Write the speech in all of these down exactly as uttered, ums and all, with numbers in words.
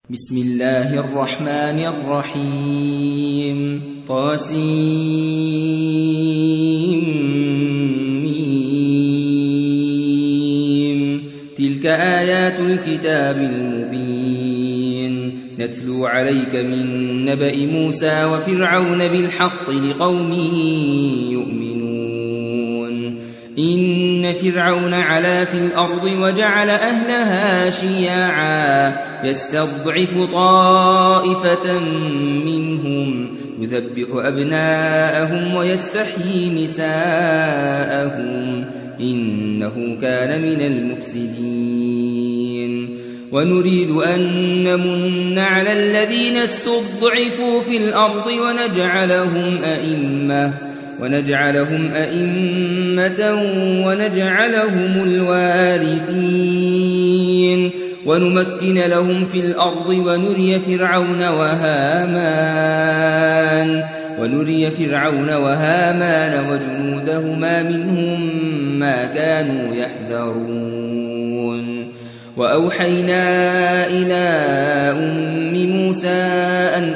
بسم الله الرحمن الرحيم طاسيم تلك آيات الكتاب المبين نتلو عليك من نبأ موسى وفرعون بالحق لقوم يؤمنون إن فرعون علا في الأرض وجعل أهلها شيعا يستضعف طائفة منهم يذبح أبناءهم ويستحيي نساءهم إنه كان من المفسدين ونريد أن نمن على الذين استضعفوا في الأرض ونجعلهم أئمة ونجعلهم أئمة ونجعلهم الوارثين ونمكن لهم في الأرض ونري فرعون وهامان ونري فرعون وهامان وجنودهما منهم ما كانوا يحذرون وأوحينا إلى أم موسى أن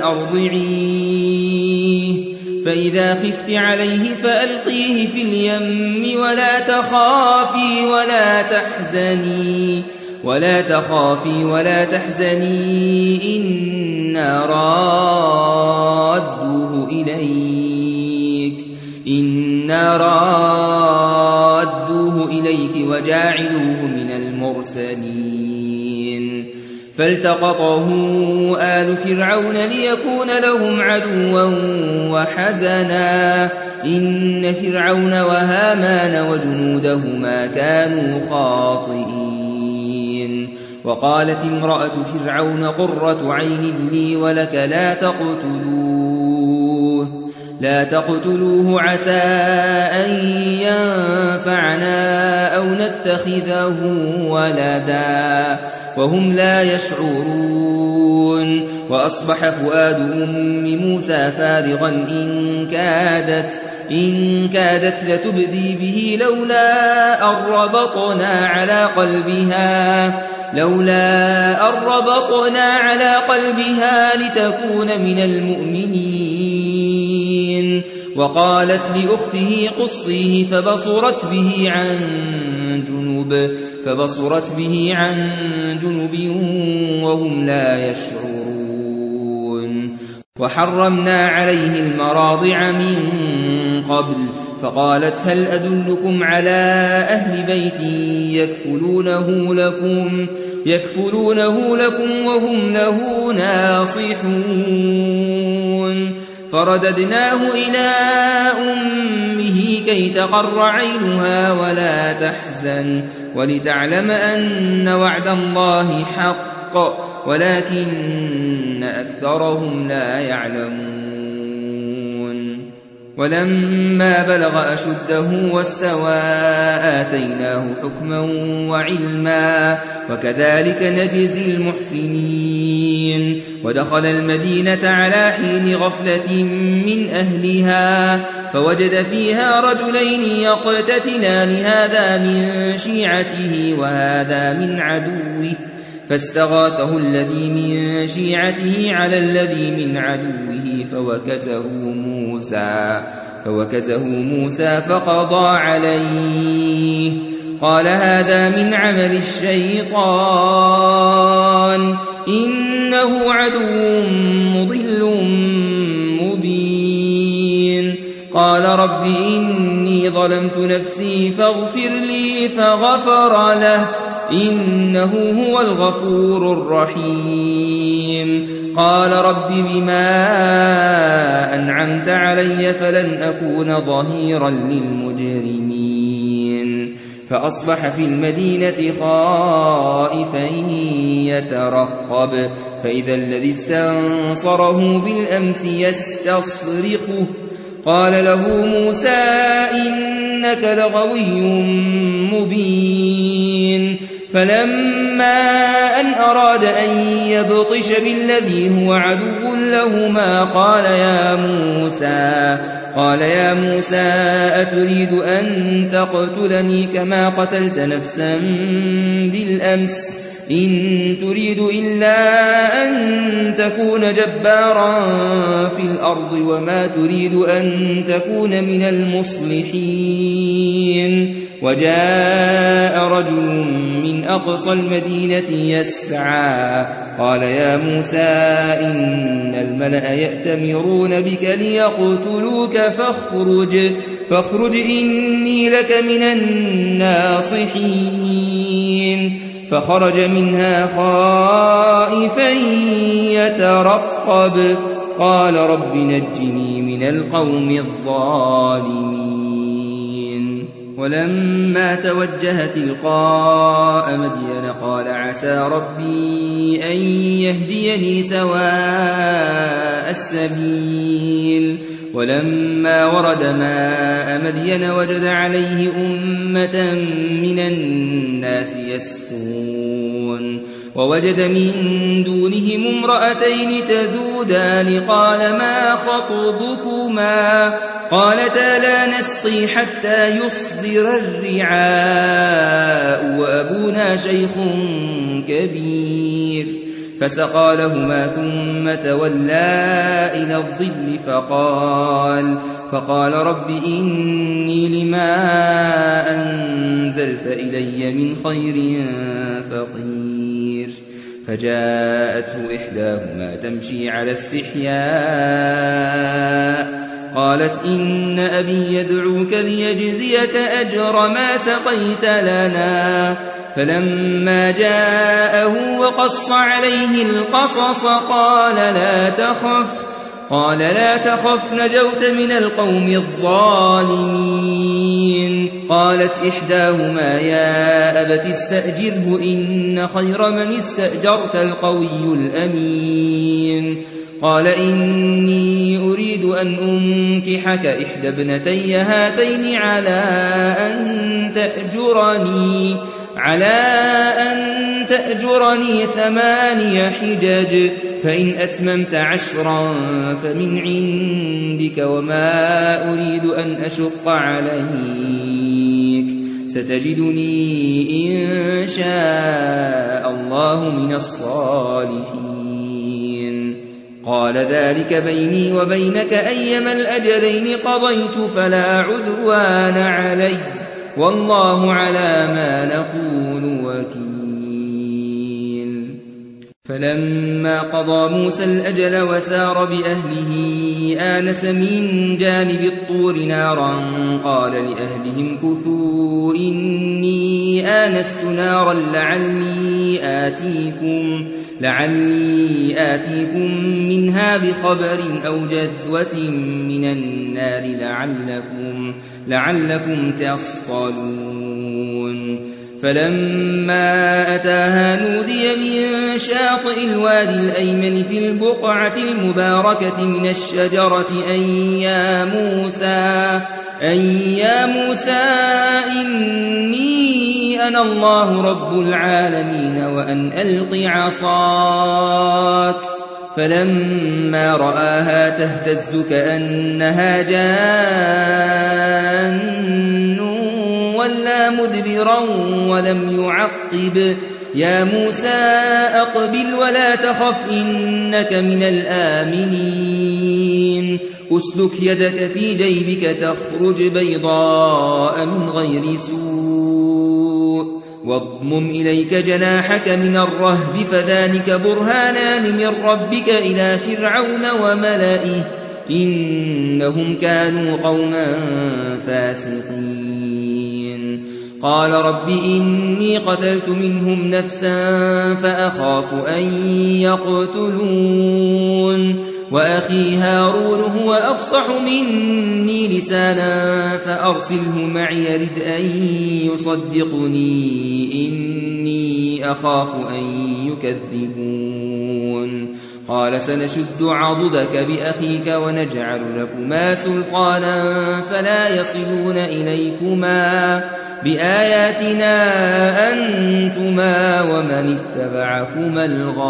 أرضعيه فإذا خفت عليه فألقيه في اليم ولا تخافي ولا تحزني ولا تخافي ولا تحزني إنا رادوه إليك إنا رادوه إليك وجاعلوه من المرسلين فالتقطه آل فرعون ليكون لهم عدوا وحزنا إن فرعون وهامان وجنودهما كانوا خاطئين وقالت امرأة فرعون قرة عين لي ولك لا تقتلوه لا تقتلوه عسى أن ينفعنا أو نتخذه ولدا وهم لا يشعرون وأصبح فؤاد أم موسى فارغا إن كادت إن كادت لتبدي به لولا أن ربطنا على قلبها لولا أن ربطنا على قلبها لتكون من المؤمنين وقالت لأخته قصيه فبصرت به عن جنب فبصرت به عن جنب وهم لا يشعرون وحرمنا عليه المراضع من قبل فقالت هل أدلكم على أهل بيت يكفلونه لكم يكفلونه لكم وهم له ناصحون فرددناه إلى أمه كي تقر عينها ولا تحزن ولتعلم أن وعد الله حق ولكن أكثرهم لا يعلمون ولما بلغ أشده واستوى آتيناه حكما وعلما وكذلك نجزي المحسنين ودخل المدينة على حين غفلة من أهلها فوجد فيها رجلين يقتتلان هذا من شيعته وهذا من عدوه فاستغاثه الذي من شيعته على الذي من عدوه فوكزه موسى فوكزه موسى فقضى عليه قال هذا من عمل الشيطان إنه عدو مضل مبين قال رب إني ظلمت نفسي فاغفر لي فغفر له إنه هو الغفور الرحيم قال رب بما أنعمت علي فلن أكون ظهيرا للمجرمين فأصبح في المدينة خائفا يترقب فإذا الذي استنصره بالأمس يستصرخه قال له موسى إنك لغوي مبين فلما أن أراد أن يبطش بالذي هو عدو لهما قال يا موسى قال يا موسى أتريد أن تقتلني كما قتلت نفسا بالأمس إن تريد إلا أن تكون جبارا في الأرض وما تريد أن تكون من المصلحين. وجاء رجل من أقصى المدينة يسعى قال يا موسى إن الملأ يأتمرون بك ليقتلوك فاخرج, فاخرج إني لك من الناصحين. فخرج منها خائفا يترقب قال رب نجني من القوم الظالمين. ولما توجه تلقاء مدين قال عسى ربي أن يهديني سواء السبيل. ولما ورد ماء مدين وجد عليه أمة من الناس يسقون ووجد من دونهم امرأتين تذودان قال ما خطبكما قالتا لا نسقي حتى يصدر الرعاء وأبونا شيخ كبير. فسقى لهما ثم تولى إلى الظل فقال, فقال رب إني لما أنزلت إلي من خير فقير. فجاءته إحداهما تمشي على استحياء قالت إن أبي يدعوك ليجزيك أجر ما سقيت لنا. فلما جاءه وقص عليه القصص قال لا تخف قال لا تخف نجوت من القوم الظالمين. قالت إحداهما يا أبت استأجره إن خير من استأجرت القوي الأمين. قال إني أريد أن أنكحك إحدى ابنتي هاتين على أن تأجرني على أن تأجرني ثماني حجج فإن أتممت عشرا فمن عندك وما أريد أن أشق عليك ستجدني إن شاء الله من الصالحين. قال ذلك بيني وبينك أيما الأجلين قضيت فلا عدوان علي والله على ما نقول وكيل. فلما قضى موسى الأجل وسار بأهله آنس من جانب الطور نارا قال لأهلهم كثوا إني آنست نارا لعلي آتيكم, لعلي آتيكم منها بخبر أو جذوة من النار لعلكم, لعلكم تصطلون. فلما أتاها نودي من شاطئ الوادي الأيمن في البقعة المباركة من الشجرة أن يا موسى, أن يا موسى إني أنا الله رب العالمين وأن ألق عصاك. فلما رآها تهتز كأنها جان ولا مدبرا ولم يعقب يا موسى أقبل ولا تخف إنك من الآمنين. أسلك يدك في جيبك تخرج بيضاء من غير سوء واضمم إليك جناحك من الرهب فذلك برهانان من ربك إلى فرعون وملئه إنهم كانوا قوما فاسقين. قال رب إني قتلت منهم نفسا فأخاف أن يقتلون وأخي هارون هو أفصح مني لسانا فأرسله معي يرد أن يصدقني إني أخاف أن يكذبون. قال سنشد عضدك بأخيك ونجعل لكما سلطانا فلا يصلون إليكما بآياتنا أنتما ومن اتبعكما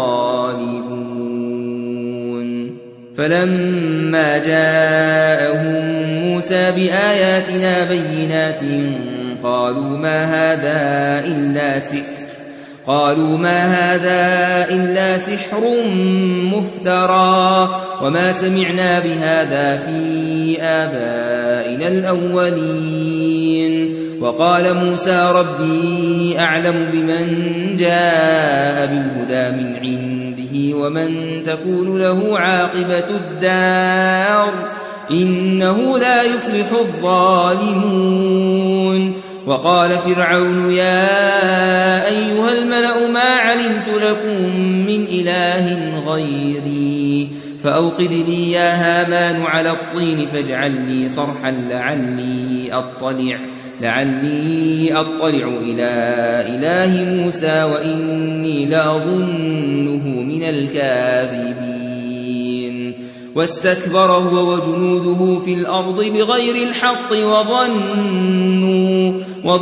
الغالبون. فلما جاءهم موسى بآياتنا بينات قالوا ما هذا إلا سحر قالوا ما هذا إلا سحر مفترى وما سمعنا بهذا في آبائنا الأولين. وقال موسى ربي أعلم بمن جاء بالهدى من عنده ومن تكون له عاقبة الدار إنه لا يفلح الظالمون. وقال فرعون يا أيها الملأ ما علمت لكم من إله غيري فأوقد لي يا هامان على الطين فاجعل لي صرحا لعلي أطلع لعلي أطلع إلى إله موسى وإني لأظنه من الكاذبين. واستكبر هو وجنوده في الأرض بغير الحق وظنوا,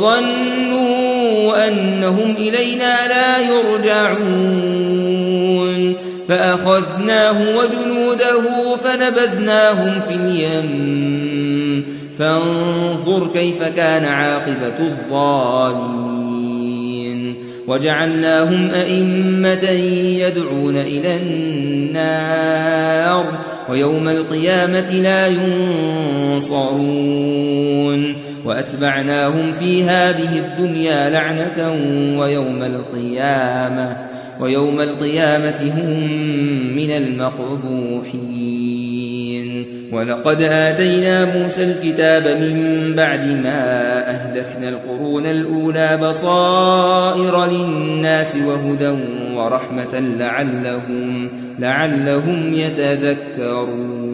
وظنوا أنهم إلينا لا يرجعون فأخذناه وجنوده فنبذناهم في اليم فانظر كيف كان عاقبة الظالمين. وجعلناهم أئمة يدعون إلى النار ويوم القيامة لا ينصرون. وأتبعناهم في هذه الدنيا لعنة ويوم القيامة ويوم القيامة هم من المقبوحين. ولقد آتينا موسى الكتاب من بعد ما أهلكنا القرون الأولى بصائر للناس وهدى ورحمة لعلهم, لعلهم يتذكرون.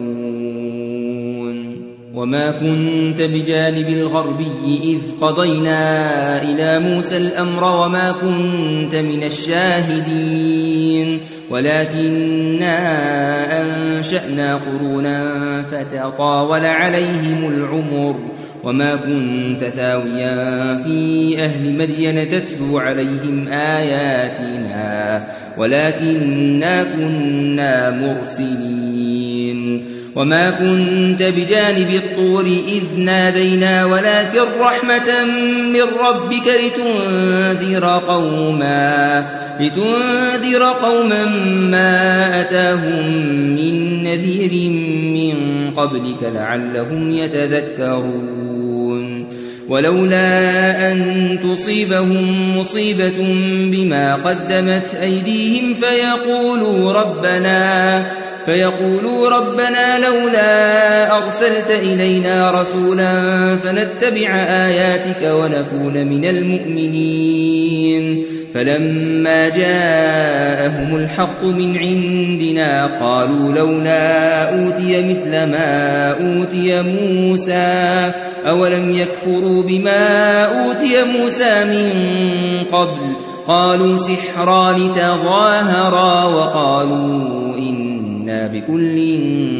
وما كنت بجانب الغربي إذ قضينا إلى موسى الأمر وما كنت من الشاهدين ولكننا أنشأنا قرونا فتطاول عليهم العمر وما كنت ثاويا في أهل مدين تتلو عليهم آياتنا ولكننا كنا مرسلين. وما كنت بجانب الطور إذ نادينا ولكن رحمة من ربك لتنذر قوما, لتنذر قوما ما أتاهم من نذير من قبلك لعلهم يتذكرون. ولولا أن تصيبهم مصيبة بما قدمت أيديهم فيقولوا ربنا فيقولوا ربنا لولا أرسلت إلينا رسولا فنتبع آياتك ونكون من المؤمنين. فلما جاءهم الحق من عندنا قالوا لولا أوتي مثل ما أوتي موسى أولم يكفروا بما أوتي موسى من قبل قالوا سحران تظاهرا وقالوا إنا بكل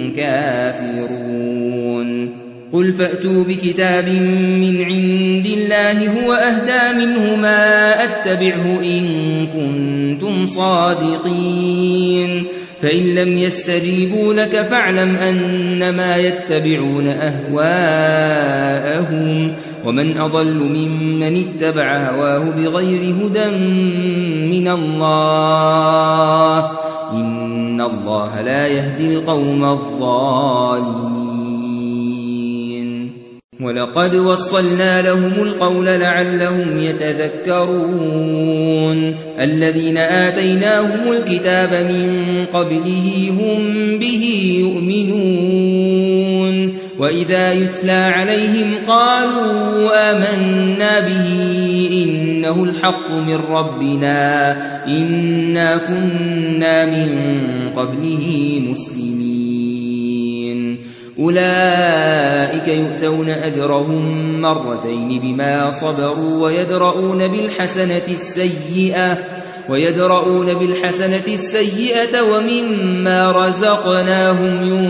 كافرون. قل فأتوا بكتاب من عند الله هو أهدى منهما أتبعه إن كنتم صادقين فإن لم يستجيبوا لك فاعلم أنما يتبعون أهواءهم ومن أضل ممن اتبع هواه بغير هدى من الله إن الله لا يهدي القوم الظالمين. ولقد وصلنا لهم القول لعلهم يتذكرون. الذين آتيناهم الكتاب من قبله هم به يؤمنون وإذا يتلى عليهم قالوا آمنا به إنه الحق من ربنا إنا كنا من قبله مسلمين. أولئك يؤتون أجرهم مرتين بما صبروا ويدرؤون بالحسنة السيئة ويدرؤون بالحسنة السيئة ومما رزقناهم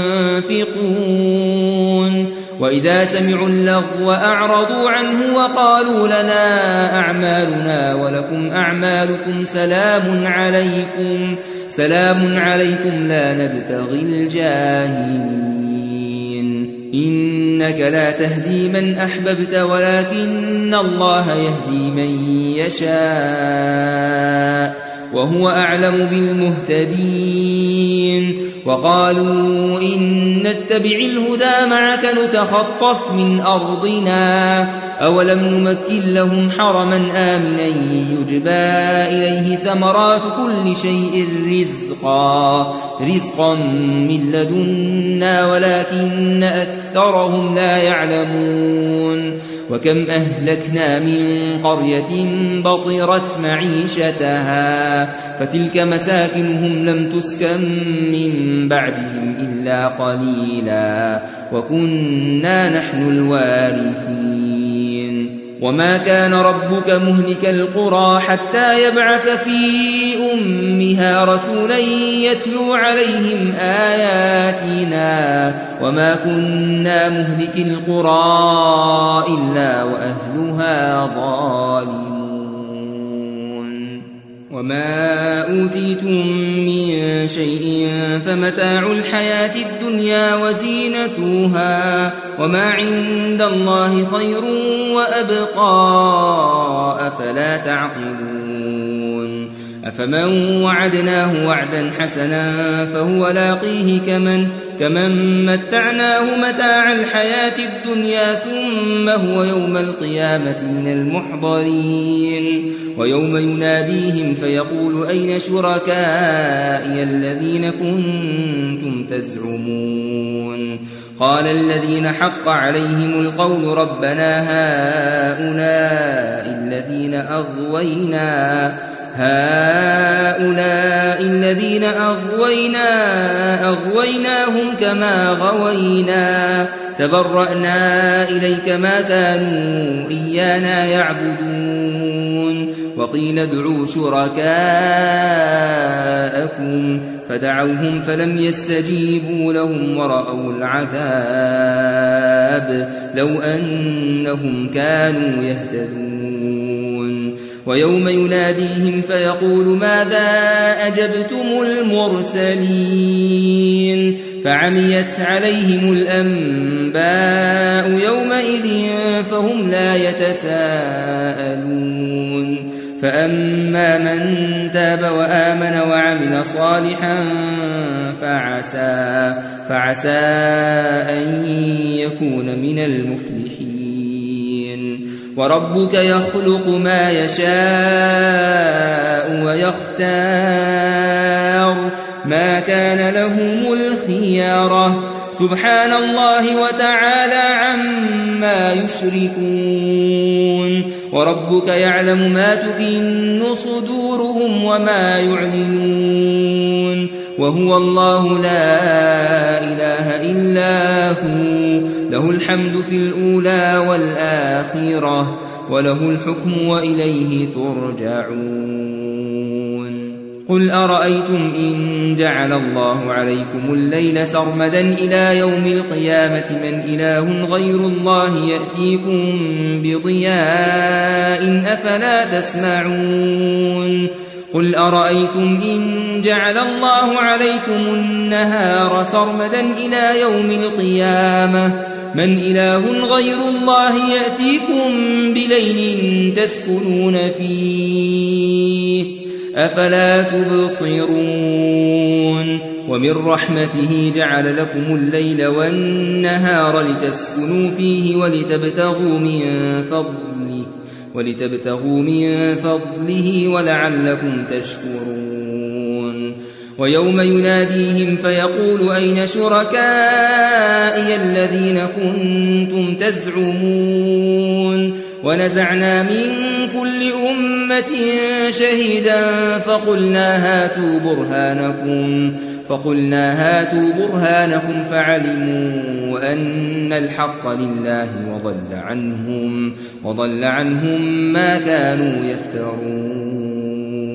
ينفقون. وإذا سمعوا اللغو أعرضوا عنه وقالوا لنا أعمالنا ولكم أعمالكم سلام عليكم سلام عليكم لا نبتغي الجاهلين. إنك لا تهدي من أحببت ولكن الله يهدي من يشاء وهو أعلم بالمهتدين وقالوا إن نتبع الهدى معك نتخطف من أرضنا أولم نمكن لهم حرما آمنا يجبى إليه ثمرات كل شيء رزقا رزقا من لدنا ولكن أكثرهم لا يعلمون وكم أهلكنا من قرية بطرت معيشتها فتلك مساكنهم لم تسكن من بعدهم إلا قليلا وكنا نحن الوارثين وما كان ربك مهلك القرى حتى يبعث في أمها رسولا يتلو عليهم آياتنا وما كنا مهلك القرى إلا وأهلها ظالمون وما أوتيتم من شيء فمتاع الحياة الدنيا وزينتها وما عند الله خير وأبقى أفلا تعقلون أفمن وعدناه وعدا حسنا فهو لاقيه كمن كمن متعناه متاع الحياة الدنيا ثم هو يوم القيامة من المحضرين ويوم يناديهم فيقول أين شركائي الذين كنتم تزعمون قال الذين حق عليهم القول ربنا هؤلاء الذين أغوينا هؤلاء الذين أغوينا أغويناهم كما غوينا تبرأنا إليك ما كانوا إيانا يعبدون وقيل ادعوا شركاءكم فدعوهم فلم يستجيبوا لهم ورأوا العذاب لو أنهم كانوا يهتدون ويوم يناديهم فيقول ماذا أجبتم المرسلين فعميت عليهم الأنباء يومئذ فهم لا يتساءلون فأما من تاب وآمن وعمل صالحا فعسى, فعسى أن يكون من المفلحين وربك يخلق ما يشاء ويختار ما كان لهم الخيارة سبحان الله وتعالى عما يشركون وربك يعلم ما تكن صدورهم وما يعلنون وهو الله لا إله إلا هو له الحمد في الأولى والآخرة وله الحكم وإليه ترجعون قل أرأيتم إن جعل الله عليكم الليل سرمدا إلى يوم القيامة من إله غير الله يأتيكم بضياء أفلا تسمعون قل أرأيتم إن جعل الله عليكم النهار سرمدا إلى يوم القيامة من إله غير الله يأتيكم بليل تسكنون فيه أفلا تبصرون ومن رحمته جعل لكم الليل والنهار لتسكنوا فيه ولتبتغوا من فضله ولتبتغوا من فضله ولعلكم تشكرون ويوم يناديهم فيقول أين شركائي الذين كنتم تزعمون ونزعنا من كل أمة شهيدا فقلنا هاتوا برهانكم فقلنا هاتوا برهانكم فعلموا أن الحق لله وضل عنهم وضل عنهم ما كانوا يفترون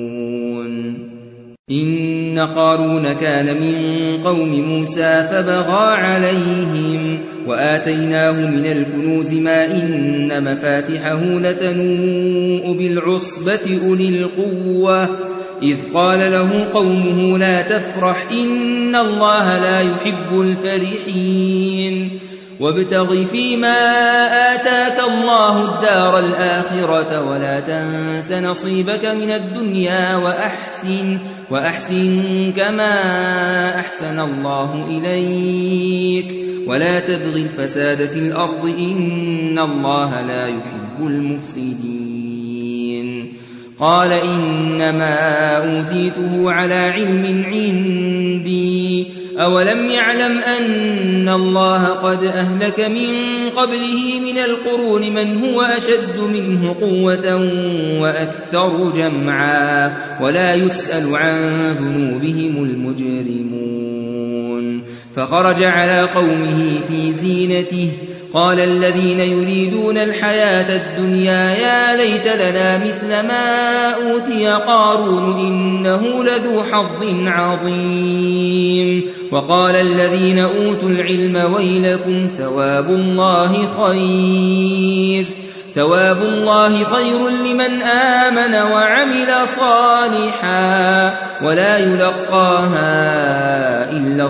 إن قارون كان من قوم موسى فبغى عليهم وآتيناه من الكنوز ما إن مفاتحه لتنوء بالعصبة أولي القوة إذ قال له قومه لا تفرح إن الله لا يحب الفرحين وابتغ فيما آتاك الله الدار الآخرة ولا تنس نصيبك من الدنيا وأحسن, وأحسن كما أحسن الله إليك ولا تبغ الفساد في الأرض إن الله لا يحب المفسدين. قال إنما أوتيته على علم عندي أولم يعلم أن الله قد أهلك من قبله من القرون من هو أشد منه قوة وأكثر جمعا ولا يسأل عن ذنوبهم المجرمون. فخرج على قومه في زينته قال الذين يريدون الحياة الدنيا يا ليت لنا مثل ما أوتي قارون إنه لذو حظ عظيم. وقال الذين أوتوا العلم ويلكم ثواب الله خير ثواب الله خير لمن آمن وعمل صالحا ولا يلقاها إلا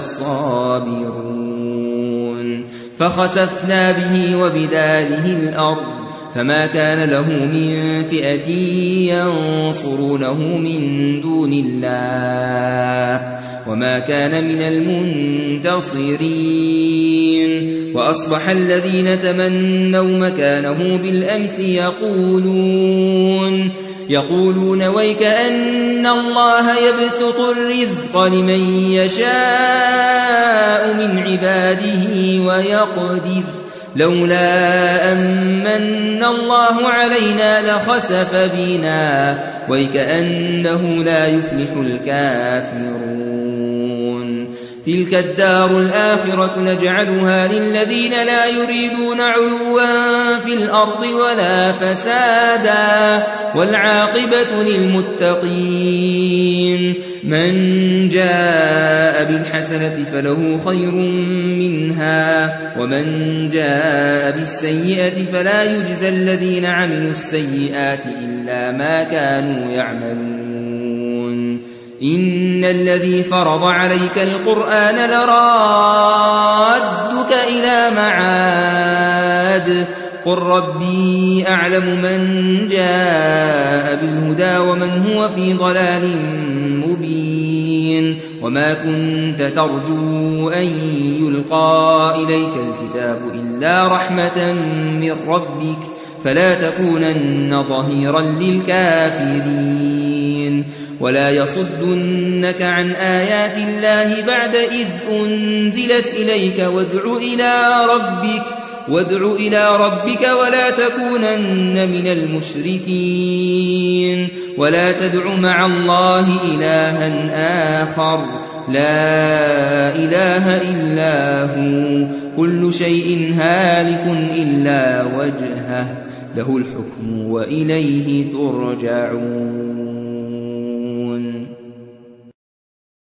الصابرون. فخسفنا به وبداره الأرض فما كان له من فئة ينصرونه من دون الله وما كان من المنتصرين. وأصبح الذين تمنوا مكانه بالأمس يقولون يقولون ويكأن الله يبسط الرزق لمن يشاء من عباده ويقدر لولا أمن الله علينا لخسف بنا ويكأنه لا يفلح الكافرون. تلك الدار الآخرة نجعلها للذين لا يريدون علوا في الأرض ولا فسادا والعاقبة للمتقين. من جاء بالحسنة فله خير منها ومن جاء بالسيئة فلا يجزى الذين عملوا السيئات إلا ما كانوا يعملون. إن الذي فرض عليك القرآن لرادك إلى معاد قل ربي أعلم من جاء بالهدى ومن هو في ضلال مبين. وما كنت ترجو أن يلقى إليك الكتاب إلا رحمة من ربك فلا تكونن ظهيرا للكافرين. ولا يصدنك عن آيات الله بعد إذ أنزلت إليك وادع إلى ربك وادع إلى ربك ولا تكونن من المشركين. ولا تدع مع الله إلها آخر لا إله إلا هو كل شيء هالك إلا وجهه له الحكم وإليه ترجعون.